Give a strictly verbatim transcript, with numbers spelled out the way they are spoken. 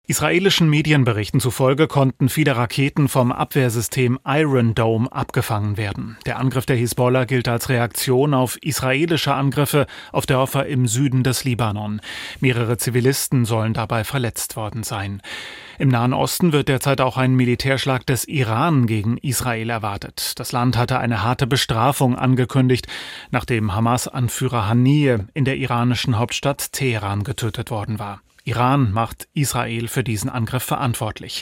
Israelischen Medienberichten zufolge konnten viele Raketen vom Abwehrsystem Iron Dome abgefangen werden. Der Angriff der Hisbollah gilt als Reaktion auf israelische Angriffe auf Dörfer im Süden des Libanon. Mehrere Zivilisten sollen dabei verletzt worden sein. Im Nahen Osten wird derzeit auch ein Militärschlag des Iran gegen Israel erwartet. Das Land hatte eine harte Bestrafung angekündigt, nachdem Hamas-Anführer Haniyeh in der iranischen Hauptstadt Teheran getötet worden war. Iran macht Israel für diesen Angriff verantwortlich.